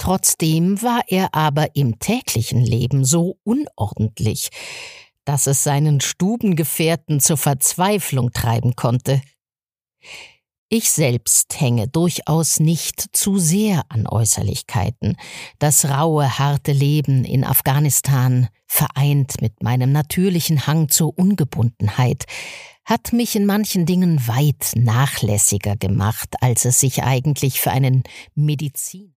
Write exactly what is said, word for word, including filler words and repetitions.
Trotzdem war er aber im täglichen Leben so unordentlich, dass es seinen Stubengefährten zur Verzweiflung treiben konnte. Ich selbst hänge durchaus nicht zu sehr an Äußerlichkeiten. Das raue, harte Leben in Afghanistan, vereint mit meinem natürlichen Hang zur Ungebundenheit, hat mich in manchen Dingen weit nachlässiger gemacht, als es sich eigentlich für einen Medizin